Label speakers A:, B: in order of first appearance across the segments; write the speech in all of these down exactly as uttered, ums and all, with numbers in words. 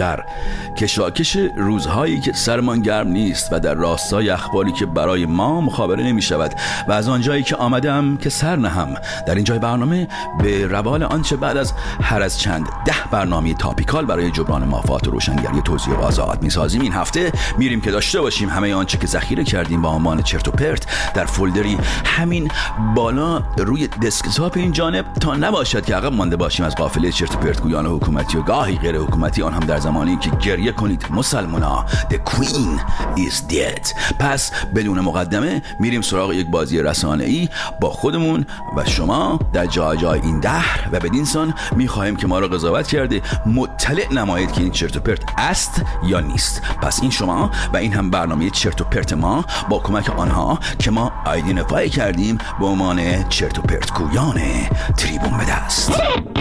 A: در کشاکش روزهایی که سرمان گرم نیست و در راستای اخباری که برای ما مخابره نمی شود و از آنجایی که آمدم که سر نهم، در اینجای برنامه به روال آنچه بعد از هر از چند ده برنامه تاپیکال برای جبران مافات و روشنگری توزیع و وضاحت میسازیم، این هفته میریم که داشته باشیم همه آنچه که ذخیره کردیم با عنوان چرت و پرت در فولدری همین بالا روی دسکتاپ این جانب، تا نباشد که عقب مانده باشیم از قافله چرت و پرت گویان حکومتی و گاهی غیر حکومتی، آن هم در زمانی که گریه کنید مسلمانا The Queen is dead. پس بدون مقدمه میریم سراغ یک بازی رسانه‌ای با خودمون و شما در جای جای این دهر و بدین سان میخواهیم که ما را قضاوت کرده مطلع نمایید که این چرت و پرت است یا نیست. پس این شما و این هم برنامه چرت و پرت ما با کمک آنها که ما آیدنتیفای کردیم به عنوان چرت و پرت گویان تریبون به دست.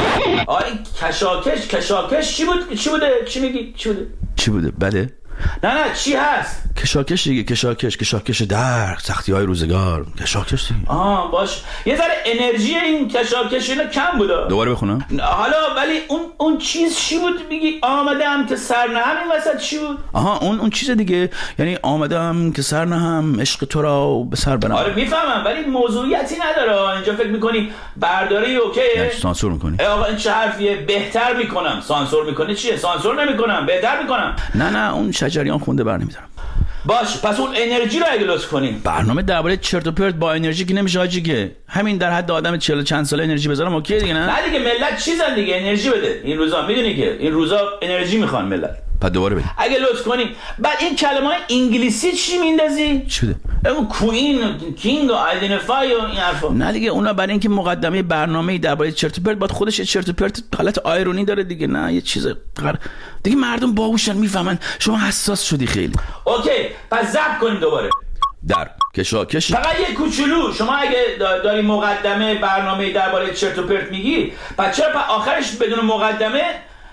B: آره کشاکش کشاکش چی بود؟ چی بوده؟ چی میگی؟ چی بوده؟
A: چی بوده؟ بله؟
B: نه نه چی هست؟
A: کشاکش دیگه، کشاکش کشاکش در سختی های روزگار، کشاکش دیگه.
B: آها باش، یه ذره انرژی این کشاکش اینا کم بوده.
A: دوباره بخونم
B: حالا ولی اون اون چیز چی بود میگی؟ آمدم که سر نهم، این وسط چی بود؟
A: آها اون اون چیز دیگه، یعنی آمدم که سر نهم عشق تو را به سر بنهم.
B: آره میفهمم ولی موضوعیتی نداره. اینجا فکر میکنی برداری اوکیه؟
A: یعنی سانسور میکنی؟
B: آقا این چه حرفیه؟ بهتر میکنم. سانسور میکنی چیه؟ سانسور نمیکنم، بهتر میکنم.
A: نه نه اون شجریان خونده بر نمیدارم.
B: باش پس اون انرژی رو اگه لطف کنیم.
A: برنامه درباره چرت و پرت با انرژی که نمیشه حاجی، که همین در حد آدم چهل چند ساله انرژی بذارم اوکی دیگه. نه
B: نه دیگه ملت چیزن دیگه، انرژی بده. این روزا میدونی که این روزا انرژی میخوان ملت.
A: بعد دوباره بده
B: اگه لطف کنیم. بعد این کلمه‌های انگلیسی چی میندازی؟
A: چی بده؟
B: اون کوین کینگ و آیدنتیفای و این حرفا.
A: نه دیگه اونا برای اینکه مقدمه برنامه درباره چرت و پرت باید خودش چرت و پرت حالت آیرونی داره دیگه. نه یه چیز غر... دیگه مردم باهوشن میفهمن، شما حساس شدی خیلی.
B: اوکی پس ضبط کنیم دوباره.
A: در کشاکش
B: فقط یه کوچولو، شما اگه داری مقدمه برنامه درباره چرت و پرت میگی، بعد چرا آخرش بدون مقدمه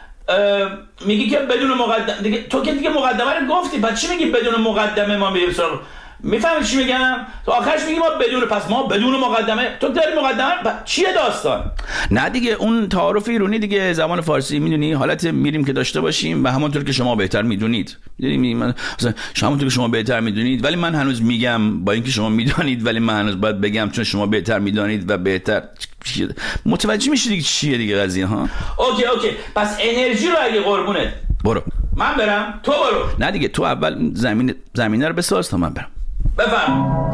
B: میگی که بدون مقدمه دیگه؟ تو که دیگه مقدمه رو گفتی، بعد چی میگی بدون مقدمه ما میریم سراغ؟ میفهمی چی میگم؟ تو آخرش میگی ما بدون، پس ما بدون مقدمه، تو داری مقدمه چیه داستان؟
A: نه دیگه اون تعارف ایرانی دیگه، زبان فارسی میدونی، حالت میریم که داشته باشیم و همونطور که شما بهتر میدونید. میدونی من مثلا همونطور که شما بهتر میدونید، ولی من هنوز میگم با اینکه شما میدونید، ولی من هنوز باید بگم چون شما بهتر میدونید و بهتر متوجه میشید دیگه چیه دیگه قضیه ها.
B: اوکی اوکی پس انرژی رو اگه قربونت
A: برو.
B: من برم تو برو.
A: نه دیگه تو اول زمین زمینه رو بساز تا من برم.
B: بفرم.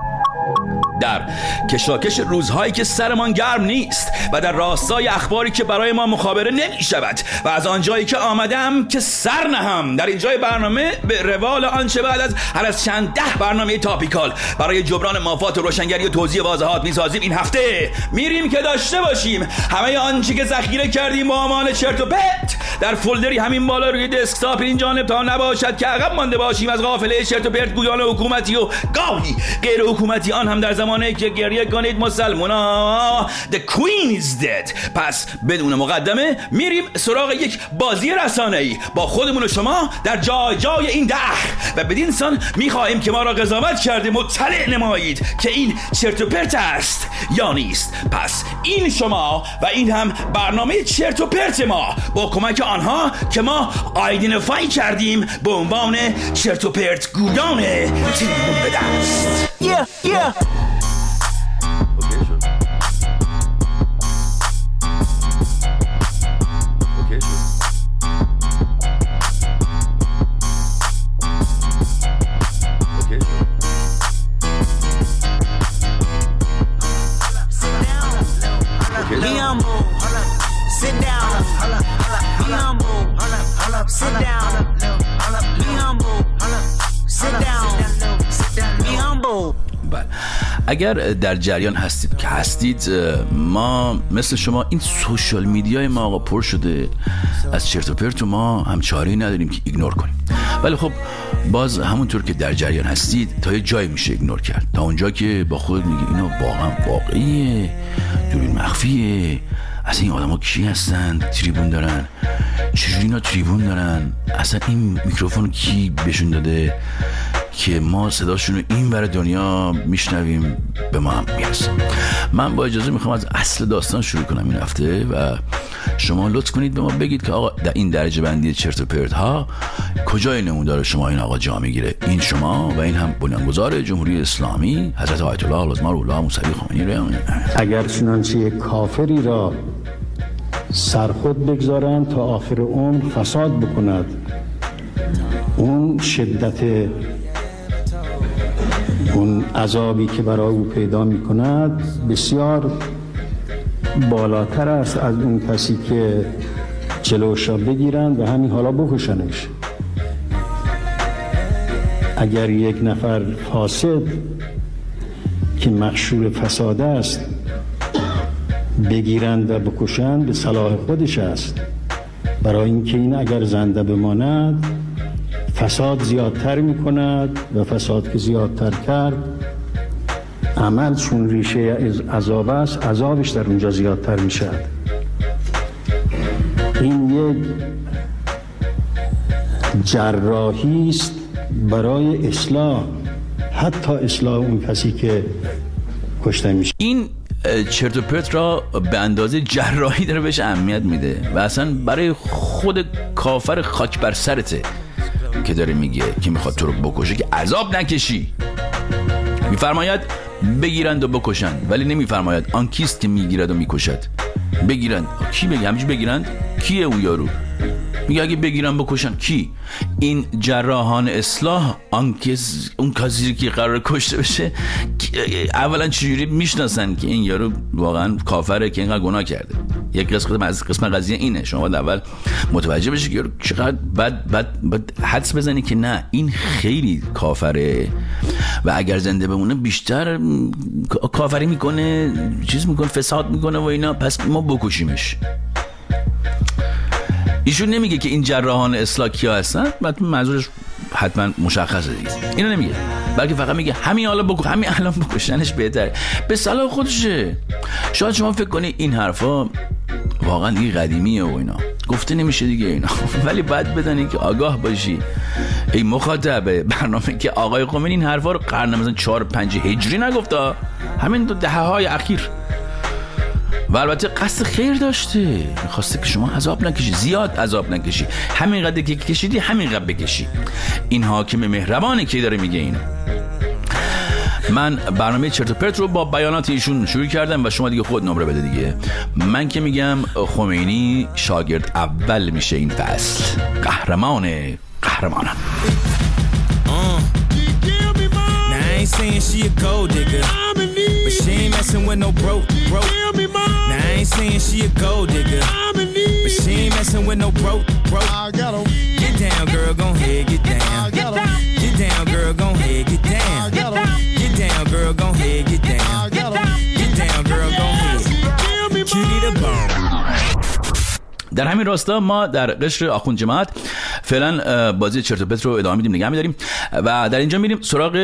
A: در کشاکش روزهایی که سرمان گرم نیست و در راستای اخباری که برای ما مخابره نمی شود و از آنجایی که آمدم که سر نهم، در اینجای برنامه به روال آنچه بعد از هر از چند ده برنامه تاپیکال برای جبران مافات و روشنگری و توزیع واضحات میسازیم، این هفته میریم که داشته باشیم همه آنچه که ذخیره کردیم با عنوان چرت و پرت در فولدری همین بالا روی دسکتاپ این جانب، تا نباشد که عقب مانده باشیم از قافله چرت و پرت گویان حکومتی و گاهی غیر حکومتی، آن هم در زمانی که گریه کنید مسلمانا The Queen is dead. پس بدون مقدمه میریم سراغ یک بازی رسانه‌ای با خودمون و شما در جای جای این دهر و بدین سان میخواهیم که ما را قضاوت کرده مطلع نمایید که این چرت و پرت است یا نیست. پس این شما و این هم برنامه چرت و پرت ما با کمک آنها که ما آیدنتیفای کردیم به عنوان چرت و پرت گویان تریبون به دست.
C: Yeah, yeah.
D: Be humble, sit down. Be humble, sit down. Be humble, sit down. Be humble.
A: اگر در جریان هستید که هستید، ما مثل شما این سوشال میدیای ما آقا پر شده از چرت و پرت و ما هم چاره‌ای نداریم که ایگنور کنیم. ولی خب باز همونطور که در جریان هستید تا یه جایی میشه ایگنور کرد، تا اونجا که با خود میگه اینا واقعا واقعیه، دورین مخفیه، اصلا این آدم ها کی هستن تریبون دارن، چجوری اینا تریبون دارن، اصلا این میکروفون کی بهشون داده که ما صداشون رو این ور دنیا میشنویم به ما هم میرسه. من با اجازه میخوام از اصل داستان شروع کنم این هفته و شما لطف کنید به ما بگید که آقا در این درجه بندی چرت و پرت ها کجای نمودار شما این آقا جا میگیره؟ این شما و این هم بنیانگذار جمهوری اسلامی حضرت آیت الله العظما روح الله موسوی خمینی رو.
C: اگر چنانچه یک کافری را سرخود بگذارند تا آخر عمر فساد بکند، اون شدت اون عذابی که برای او پیدا می کند بسیار بالاتر است از اون کسی که جلوش را بگیرند و همین حالا بکشنش. اگر یک نفر فاسد که مخشور فساد است بگیرند و بکشند به صلاح خودش است، برای اینکه این اگر زنده بماند فساد زیادتر می کند و فساد که زیادتر کرد عمل چون ریشه عذاب است، عذابش در اونجا زیادتر می شود. این یک جراحی است برای اصلاح، حتی اصلاح اون کسی که کشته میشه.
A: این چرت و پرت را به اندازه جراحی داره بهش اهمیت میده و اصلا برای خود کافر خاک بر سرته که داره میگه که میخواد تو رو بکشه که عذاب نکشی. میفرماید بگیرند و بکشند، ولی نمیفرماید آن کیست که میگیرد و میکشد. بگیرند کی؟ بگی همینجوری بگیرند کیه او یارو؟ میگه اگه بگیرن بکشن کی؟ این جراحان اصلاح، آن کس اون کسی که قرار کشته بشه اولا چجوری میشناسن که این یارو واقعا کافره که اینقدر گناه کرده؟ یک قسمت از قسم قضیه اینه، شما باید اول متوجه بشی که چقدر بد بد بد حدس بزنی که نه این خیلی کافره و اگر زنده بمونه بیشتر کافری میکنه، چیز میکنه، فساد میکنه و اینا، پس ما بکشیمش. ایشون نمیگه که این جراحان اصلاح کیا هستن، بعد منظورش حتما مشخصه دیگه، اینو نمیگه، بلکه فقط میگه همین حالا بکن، همین الان بکشنش بهتره، به صلاح خودشه. شاید شما فکر کنی این حرفا واقعا دیگه قدیمیه و اینا گفته نمیشه دیگه اینا، ولی باید بدونی که آگاه باشی ای مخاطب برنامه که آقای خمینی این حرفا رو قرن مثلا چهار پنج هجری نگفته، همین دو دهه های اخیر، و البته قصد خیر داشته، میخواسته که شما عذاب نکشی، زیاد عذاب نکشی، همین قدر که کشیدی همین قدر بکشی. این حاکم مهربانه که داره میگه اینو. من برنامه چرت و پرت رو با بیانات ایشون شروع کردم و شما دیگه خود نمره بده دیگه. من که میگم خمینی شاگرد اول میشه این فصل، قهرمان قهرمانان.
E: ain't saying she a gold digger, but she ain't messing with no broke, broke. Now I ain't saying she a gold digger, but she ain't messing with no broke, broke. Get down, girl, gon' head, get down. Get down, girl, gon' head, get down. Get down, girl, gon' head, get down. Get down, girl, gon' head. Cutie the bomb.
A: در همین راستا ما در قشر آخوند جماعت فعلا بازی چرت و پرت رو ادامه میدیم، نگه میداریم و در اینجا میریم سراغ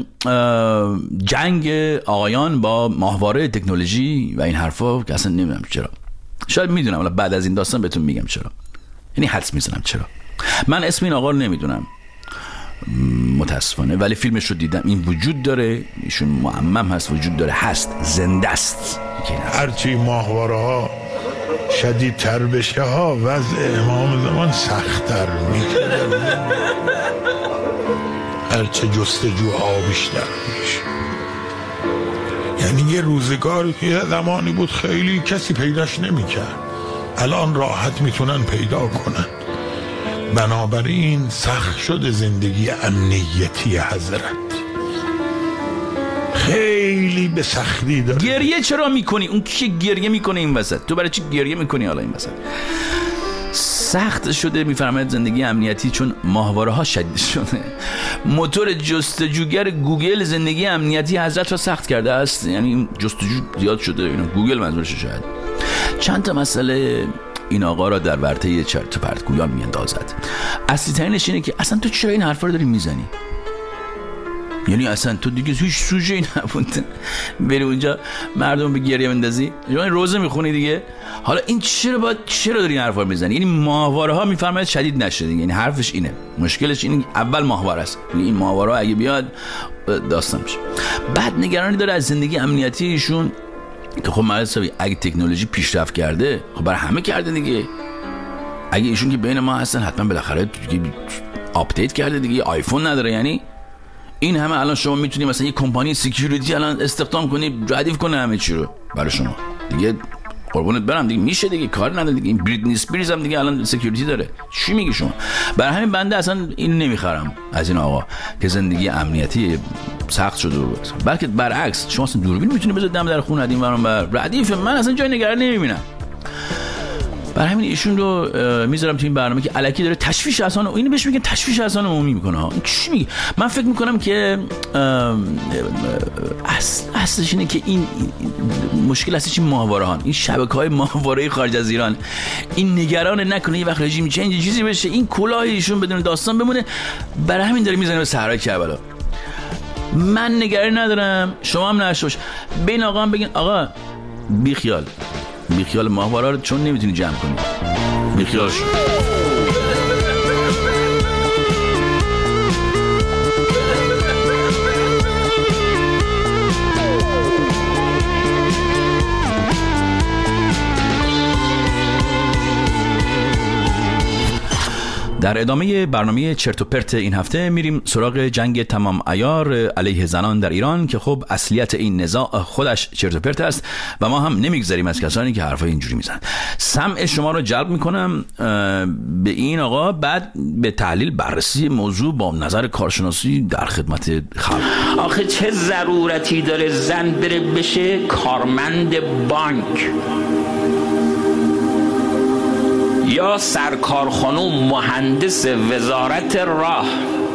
A: جنگ آقایان با ماهواره تکنولوژی و این حرفا که اصلا نمیدونم چرا، شاید میدونم ولی بعد از این داستان بهتون میگم چرا، یعنی حدس میزنم چرا. من اسم این آقا رو نمیدونم متاسفانه، ولی فیلمش رو دیدم، این وجود داره، ایشون معمم هست، وجود داره، هست، زنده است.
F: هرچی ماهواره ها شدید تر بشه ها وضع امام زمان سخت تر میکنه، هرچه جستجوها بیشتر میشه. یعنی یه روزگاری که زمانی بود خیلی کسی پیداش نمیکرد، الان راحت میتونن پیدا کنن. بنابراین سخت شده زندگی امنیتی حضرت، خیلی به سختی داره.
A: گریه چرا میکنی؟ اون که گریه میکنه این وسط، تو برای چی گریه میکنی حالا این وسط؟ سخت شده میفرماید زندگی امنیتی چون ماهواره ها شدید شده. موتور جستجوگر گوگل زندگی امنیتی حضرت را سخت کرده است، یعنی جستجو زیاد شده، اینا گوگل منظورش شاید. چند تا مسئله این آقا را در ورطه چرت و پرت گویان میاندازد. اصلی ترینش اینه که اصلا تو چرا این حرفا رو داری میزنی؟ یعنی اصلا تو دیگه هیچ سوژه‌ای نبود بری اونجا مردم به گریه بندازی، یعنی روزه میخونی دیگه. حالا این چرا باید چرا داری این حرفا رو میزنی؟ یعنی ماهواره ها میفرماید شدید نشه دیگه، یعنی حرفش اینه، مشکلش اینه اول ماهواره است، یعنی این ماهواره ها اگه بیاد داستان میشه. بعد نگرانی داره از زندگی امنیتی ایشون که خب مثلا اگه تکنولوژی پیشرفت کرده خب برای همه کرده دیگه. اگه ایشون که بین ما هستن حتما بالاخره آپدیت کرده دیگه. آیفون نداره یعنی این همه الان شما میتونی مثلا یه کمپانی سکیوریتی الان استخدام کنی ردیف کنه همه چی رو برای شما دیگه. قربونت برم دیگه میشه دیگه، کار نداره دیگه. این بریتنی اسپیرز هم دیگه الان سکیوریتی داره. چی میگی شما؟ برای همین بنده اصلا این نمیخرم از این آقا که زندگی امنیتی سخت شده رو. بلکه برعکس شما اصلا دوربین میتونی بذاری دم در خونه ادین ورام بر ردیف. من اصلا جای نگرانی نمیبینم. برای همین ایشون رو میذارم تو این برنامه که الکی داره تشویش اذهان، اینو بهش میگن تشویش اذهان عمومی میکنه ها. چی میگه؟ من فکر میکنم که اصل اصلش اینه که این مشکل اصلش این ماهواره ها، این شبکه‌های ماهواره خارج از ایران، این نگران نکنه یه وقت رژیم چنج چیزی بشه، این کلاه ایشون بدون داستان بمونه. برای همین داره میزنه به صحرای کربلا. من نگرانی ندارم، شما هم نشوش. بین آقا هم بگین آقا بی خیال بی خیال ماهواره رو چون نمیتونی جمع کنی. بی خیال شو. در ادامه برنامه چرت و پرت این هفته میریم سراغ جنگ تمام عیار علیه زنان در ایران که خب اصلیت این نزاع خودش چرت و پرت است و ما هم نمیگذاریم از کسانی که حرفای اینجوری میزنن. سمع شما رو جلب میکنم به این آقا، بعد به تحلیل بررسی موضوع با نظر کارشناسی در خدمت خلق.
B: آخه چه ضرورتی داره زن بره بشه کارمند بانک یا سرکار خانم مهندس وزارت راه؟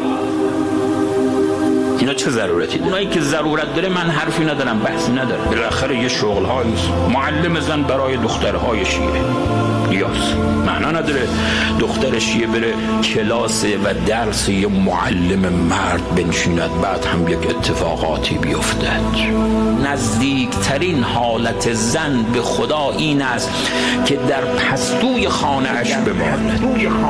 B: اینا چه ضرورتی داره؟ اونایی که ضرورت داره من حرفی ندارم، بحثی ندارم. بالاخره یه شغل هایی معلم زن برای دخترهای شیعه یاس معنا نداره دختر شیعه بره کلاس و درس یه معلم مرد بنشیند بعد هم یک اتفاقاتی بیفتد. نزدیکترین حالت زن به خدا این است که در پستوی خانه اش بماند.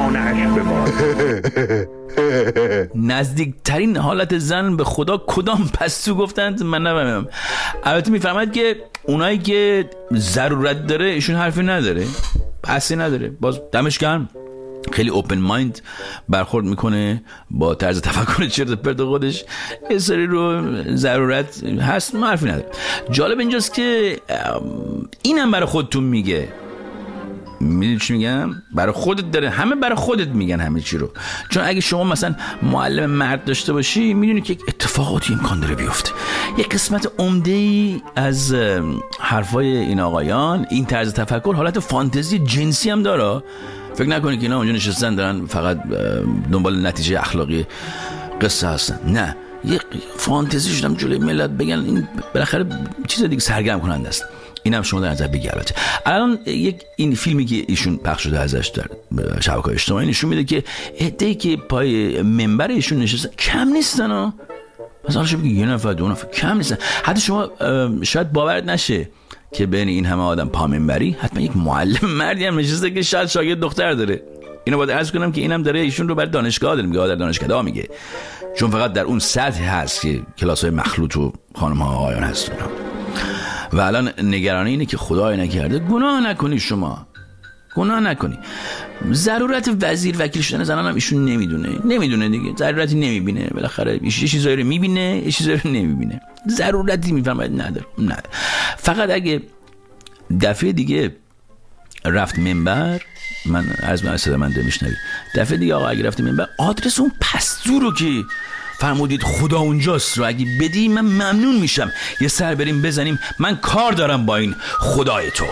A: نزدیکترین حالت زن به خدا کدام پستو گفتند؟ من نفهمیدم. البته میفهمد که اونایی که ضرورت داره ایشون حرفی نداره، بحثی نداره، باز دمش گرم، خیلی اوپن مایند برخورد میکنه با طرز تفکر چرت و پرت خودش. یه سری رو ضرورت هست، من حرفی نداره. جالب اینجاست که اینم برای خودتون میگه. میدونی چی میگم؟ برای خودت داره، همه برای خودت میگن همه چی رو. چون اگه شما مثلا معلم مرد داشته باشی میدونی که اتفاقاتی امکان داره بیفته. یک قسمت عمده‌ای از حرفای این آقایان این طرز تفکر حالت فانتزی جنسی هم داره. فکر نکنی که اینا اونجا نشستن دارن فقط دنبال نتیجه اخلاقی قصه هستن. نه، یک فانتزی شدم جلوی ملت بگن این بالاخره چیز دیگه سرگرم کننده است. اینم شما در نظر بگیر. البته الان یک این فیلمی که ایشون پخش شده ازش در شبکه‌های اجتماعی نشون میده که عده‌ای که پای منبر ایشون نشستن کم نیستن ها. مثلا شما بگید یه نفر دو نفر کم نیستن. حتی شما شاید باورت نشه که بین این همه آدم پا منبری حتما یک معلم مردی هم نشسته که شاید شاگرد دختر داره. اینو باید عرض کنم که اینم داره ایشون رو برای دانشگاه داره میگه، در دانشکده میگه، چون فقط در اون سطح هست که کلاس‌های مخلوط و خانم‌ها و آقایان هستن. و الان نگرانی اینه که خدای نکرده گناه نکنی، شما گناه نکنی. ضرورت وزیر وکیل شدن زنان هم ایشون نمیدونه نمیدونه دیگه، ضرورتی نمیبینه. بالاخره یه چیزایی رو میبینه یه چیزایی رو نمیبینه، ضرورتی میفهمه نداره. نه فقط اگه دفعه دیگه رفت منبر، من عرض من صدا من میشنوی، دفعه دیگه آقا اگه رفت منبر آدرس اون پستو رو که فرمودید خدا اونجاست رو اگه بدی من ممنون میشم. یه سر بریم بزنیم، من کار دارم با این خدای تو.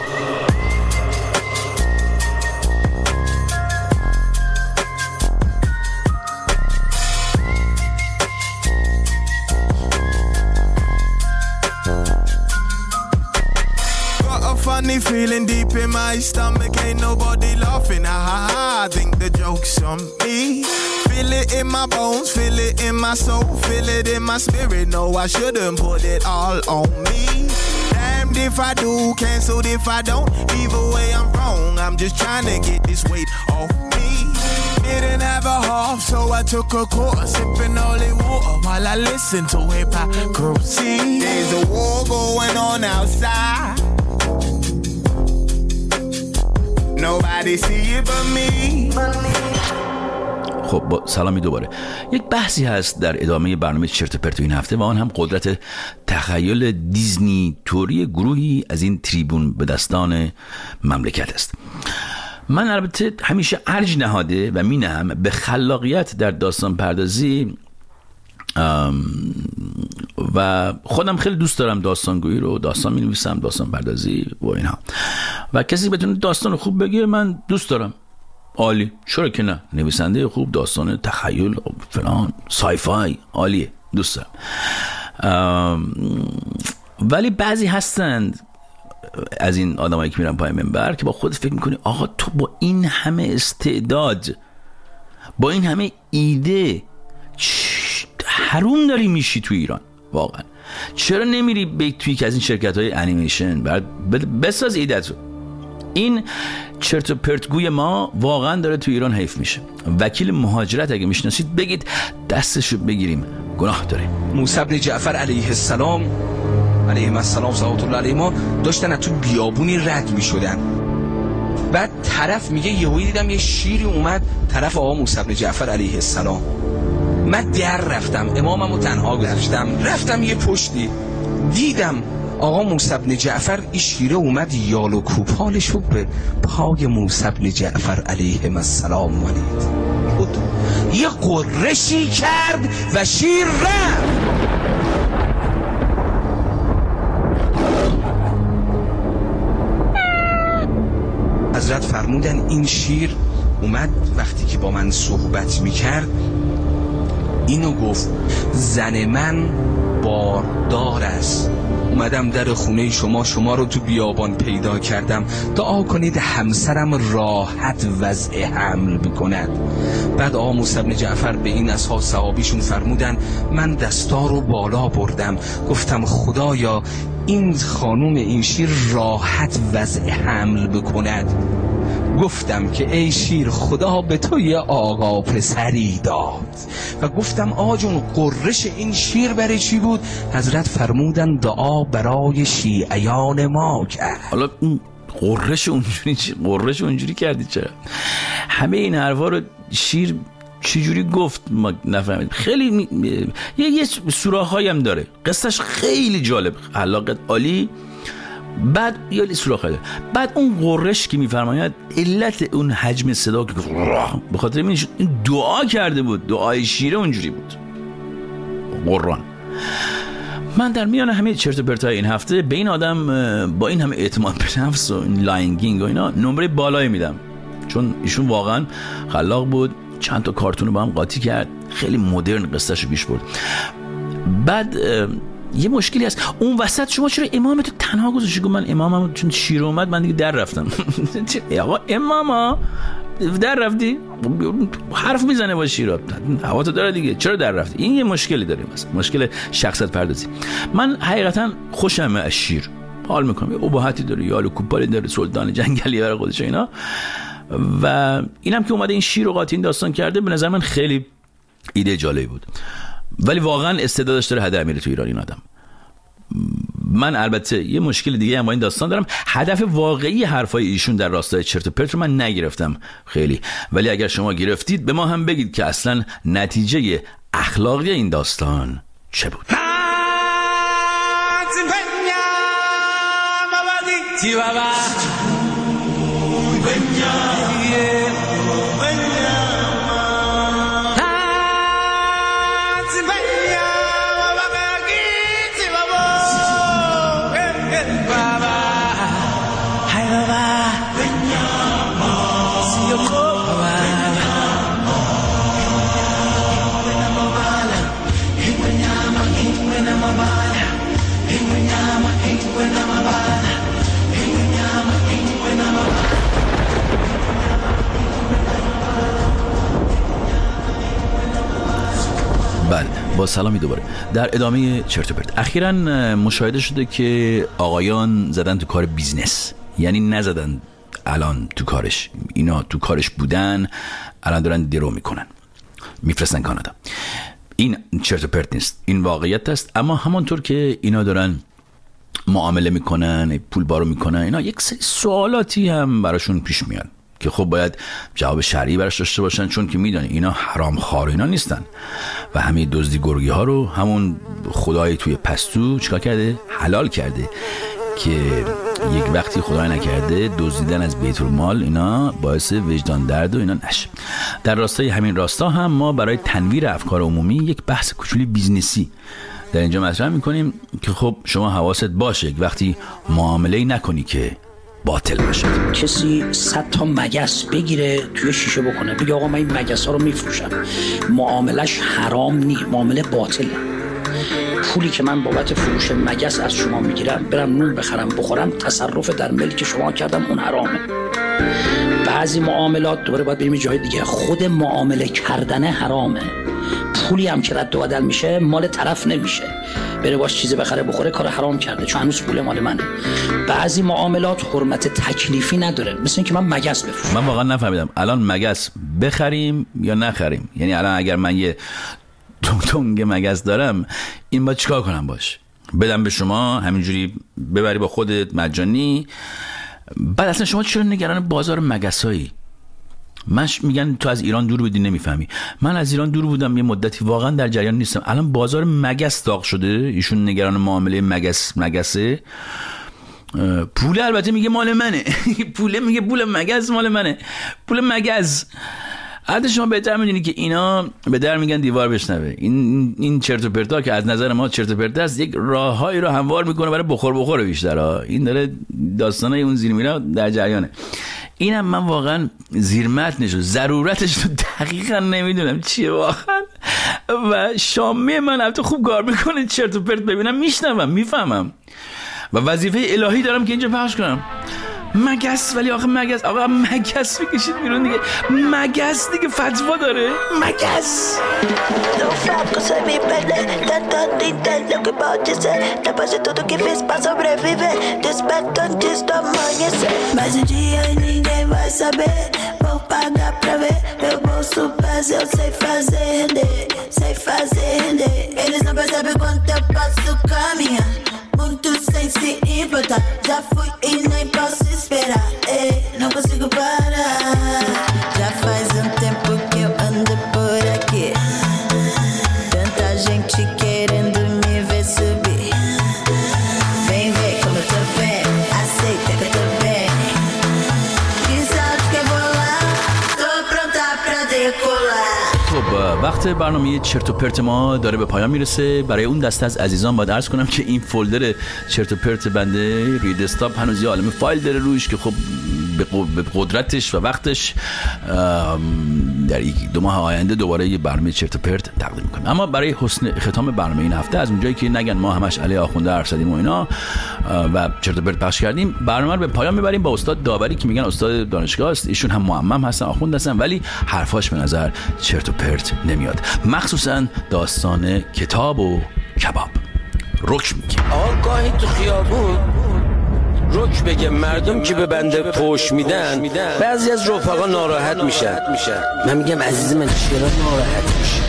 E: Funny feeling deep in my stomach, ain't nobody laughing. Ha ha ha, I think the joke's on me. Feel it in my bones, feel it in my soul, feel it in my spirit. No, I shouldn't put it all on me. Damned if I do, cancelled if I don't. Either way I'm wrong, I'm just trying to get this weight off me. Didn't have a half, so I took a quarter, sipping holy water while I listened to hypocrisy. There's a war going on outside.
D: Nobody see it but me.
A: خب با سلامی دوباره. یک بحثی هست در ادامه برنامه چرت و پرت این هفته و آن هم قدرت تخیل دیزنی توری گروهی از این تریبون به دستان مملکت است. من البته همیشه ارج نهاده و می نهم به خلاقیت در داستان پردازی و خودم خیلی دوست دارم داستانگویی رو، داستان می نویسم، داستان پردازی و اینها و کسی بتونه داستان خوب بگه من دوست دارم. عالی، چرا که نه؟ نویسنده خوب، داستان تخیل فلان سای فای عالیه، دوست دارم. ولی بعضی هستند از این آدمایی که میرن پای منبر که با خود فکر میکنی آقا تو با این همه استعداد، با این همه ایده حروم داری میشی تو ایران. واقعا چرا نمیری به توی که از این شرکت های انیمیشن بعد بساز ایده‌تو؟ این چرت و پرتگوی ما واقعا داره تو ایران حیف میشه. وکیل مهاجرت اگه میشناسید بگید دستشو بگیریم، گناه داره.
G: موسی بن جعفر علیه السلام علیه السلام صلوات الله علیه ما داشتن از تو بیابونی رد میشدن، بعد طرف میگه یهویی دیدم یه شیری اومد طرف آقا موسی بن جعفر علیه السلام. من در رفتم، اماممو تنها گذاشتم، رفتم یه پشتی دیدم آقا موسی بن جعفر این شیره اومد یال و کوپالشو به پای موسی بن جعفر علیه السلام مالید، یه قرشی کرد و شیر رفت. حضرت فرمودن این شیر اومد وقتی که با من صحبت میکرد اینو گفت زن من باردار است، اومدم در خونه شما شما رو تو بیابان پیدا کردم، دعا کنید همسرم راحت وضع حمل بکند. بعد آقا موسی بن جعفر به این اصحاب صحابیشون فرمودن من دستا رو بالا بردم، گفتم خدایا این خانوم این شیر راحت وضع حمل بکند. گفتم که ای شیر خدا به تو یه آقا پسری داد و گفتم آقا جون قررش این شیر برای چی بود؟ حضرت فرمودن دعا برای شیعیان ما کرد.
A: حالا اون قررش اونجوری قررش اونجوری کردی چرا؟ همه این حرفا رو شیر چجوری گفت ما نفهمید. خیلی می... یه یه سوراخ‌هایی هم داره، قصهش خیلی جالب، علاقت عالی. بعد یا سوراخ‌های بعد اون قررش که میفرماید علت اون حجم صدا که به خاطر این دعا کرده بود، دعای شیره اونجوری بود قرآن. من در میان همه چرت و پرتای این هفته به این آدم با این همه اعتماد به نفس و این لاینگینگ و اینا نمره بالایی میدم، چون ایشون واقعا خلاق بود، چند تا کارتون رو با هم قاطی کرد، خیلی مدرن قصه‌شو پیش برد. بعد یه مشکلی هست اون وسط، شما چرا امامتو تنها گذاشتی؟ گفت من امامم چون شیر اومد من دیگه در رفتم. آقا اماما در رفتی؟ حرف میزنه با شیر، هواتو داره دیگه، چرا در رفتی؟ این یه مشکلی داره، مثلا مشکل شخصیت پردازی. من حقیقتا خوشم از شیر، حال میکنم، یه اباحتی داره، یالو کوپالی داره، سلطان جنگلی برای خودش اینا. و اینم که اومده این شیر رو قاطی داستان کرده، به نظر من خیلی ایده جالبی بود. ولی واقعا استعدادش داره هدر میره تو ایران این آدم. من البته یه مشکل دیگه هم با این داستان دارم، هدف واقعی حرفای ایشون در راستای چرت و پرت رو من نگرفتم خیلی، ولی اگر شما گرفتید به ما هم بگید که اصلا نتیجه اخلاقی این داستان چه بود. بله با سلامی دوباره در ادامه چرت و پرت. اخیراً مشاهده شده که آقایان زدن تو کار بیزنس، یعنی نزدن الان تو کارش، اینا تو کارش بودن الان دارن درو میکنن میفرستن کانادا. این چرت و پرت نیست، این واقعیت است. اما همانطور که اینا دارن معامله میکنن، پول بارو میکنن، اینا یک سری سوالاتی هم براشون پیش میاد که خب باید جواب شرعی براش داشته باشن، چون که میدونی اینا حرام خوار اینا نیستن و همه دزدی گرگی ها رو همون خدای توی پستو چیکار کرده؟ حلال کرده که یک وقتی خدای نکرده دزدیدن از بیت المال اینا باعث وجدان درد و اینا نشه. در راستای همین راستا هم ما برای تنویر افکار عمومی یک بحث کوچولی بیزنسی در اینجا مطرح میکنیم که خب شما حواست باشه وقتی معامله نکنی که باطل باشه.
H: کسی صد تا مگس بگیره توی شیشه بکنه بگه آقا من این مگس ها رو میفروشم، معاملش حرام نی، معامله باطله. پولی که من بابت فروش مگس از شما میگیرم برم نون بخرم بخورم، تصرف در ملک شما کردم، اون حرامه. بعضی معاملات دوباره باید بریم جای دیگه، خود معامله کردن حرامه. پولی هم که رد و بدل میشه مال طرف نمیشه، بره باش چیزی بخره بخوره، کار حرام کرده چون هنوز پول مال منه. بعضی معاملات حرمت تکلیفی نداره، مثل اینکه من مگس بفروشم.
A: من واقعا نفهمیدم الان مگس بخریم یا نخریم؟ یعنی الان اگر من یه تونگ مگس دارم این باید چیکار کنم باش؟ بدم به شما همینجوری ببری با خودت مجانی؟ بعد اصلا شما چرا نگران بازار مگسایی؟ من میگن تو از ایران دور بودی نمیفهمی. من از ایران دور بودم یه مدتی، واقعا در جریان نیستم. الان بازار مگس داغ شده، ایشون نگران معامله مگس مگسه. پول البته میگه مال منه پول میگه پول مگس مال منه، پول مگس. حتی شما بهتر میدونی که اینا به در میگن دیوار بشنوه. این این چرت و پرتا که از نظر ما چرت و پرت است، یک راههایی رو هموار میکنه برای بخور بخور بیشتر. این داره داستانای اون زیر میرا در جریانه. اینم من واقعا زیر متنش و ضرورتش رو دقیقا نمیدونم چیه واقعا، و شامه من البته خوب کار میکنه چرت و پرت ببینم میشنوم میفهمم و وظیفه الهی دارم که اینجا پخش کنم. مگس، ولی آخه مگس، آقا مگس بکشید بیرون دیگه، مگس دیگه فتوا داره مگس.
I: Não foco, cê me perde, tentando entender o que pode ser. Depois de tudo que fiz pra sobreviver, desperto antes do amanhecer. Mas um dia ninguém vai saber, vou pagar pra ver. Meu bolso pesa, eu sei fazer render, sei fazer render. Eles não percebem quanto eu posso caminhar, muito sem se importar. Já fui e nem posso esperar, ei, não consigo parar. Já faz um tempo que eu ando por aqui, tanta gente querendo me ver subir. Vem ver como eu tô bem, aceita que eu tô bem. Que sabe que eu vou lá, tô pronta pra decolar.
A: خب وقت برنامه چرت و پرت ما داره به پایان میرسه. برای اون دسته از عزیزان باید عرض کنم که این فولدر چرت و پرت بنده روی دسکتاپ هنوز یه عالمه فایل داره روش که خب به قدرتش و وقتش در دو ماه آینده دوباره یه برنامه چرت و پرت تقدیم میکنم. اما برای حسن ختام برنامه این هفته، از اونجایی که نگن ما همش علی آخونده حرف زدیم و اینا و چرت و پرت پخش کردیم، برنامه رو به پایان میبریم با استاد داوری که میگن استاد دانشگاه است. ایشون هم معمم هستن، آخوند هستن، ولی حرفاش به نظر چرت و پرت نمیاد، مخصوصا داستان کتاب و کباب. رک میگه
J: آقا گاهی تو خیابون رک بگه مردم که به بنده پوش میدن، بعضی از رفقا ناراحت میشن. من میگم عزیز من چرا ناراحت میشه؟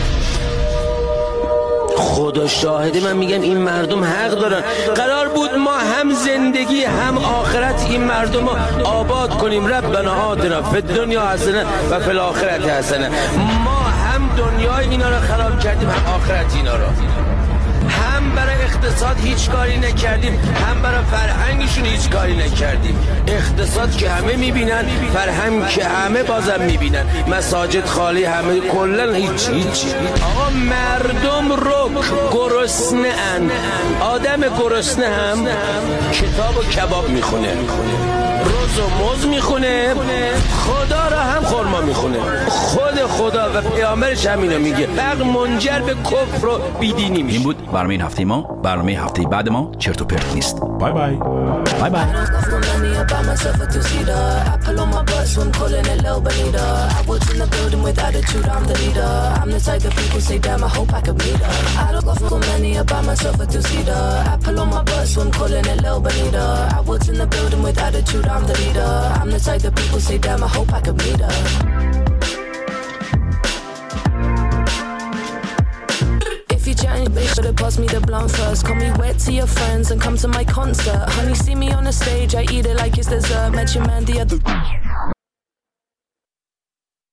J: خدا شاهده من میگم این مردم حق دارن. قرار بود ما هم زندگی هم آخرت این مردم رو آباد کنیم. ربنا آتنا فی الدنیا حسنه و فی الاخرة حسنه. ما هم دنیای اینا رو خراب کردیم هم آخرت اینا رو. هم برای اقتصاد هیچ کاری نکردیم، هم برای فرهنگشون هیچ کاری نکردیم. اقتصاد که همه میبینن، فرهنگ که همه بازم میبینن، مساجد خالی، همه کلن هیچ هیچ. آقا مردم رو گرسنه ان، آدم گرسنه هم کتاب و کباب میخونه، روز و موز میخونه، خدا را هم خرما میخونه. خود خدا و پیامبرش همینو میگه. بق منجر به کفر و بیدینی میشه.
A: این بود برنامه این هفته ما. برنامه هفته بعد ما چرت و پرت نیست. بای بای بای بای.
K: I'm the leader. I'm the type that people say, damn, I hope I could meet her. If you chatting, bitch, should've passed me the blunt. I'm first. Call me wet to your friends and come to my concert. Honey, see me on the stage, I eat it like it's dessert. Met your man the other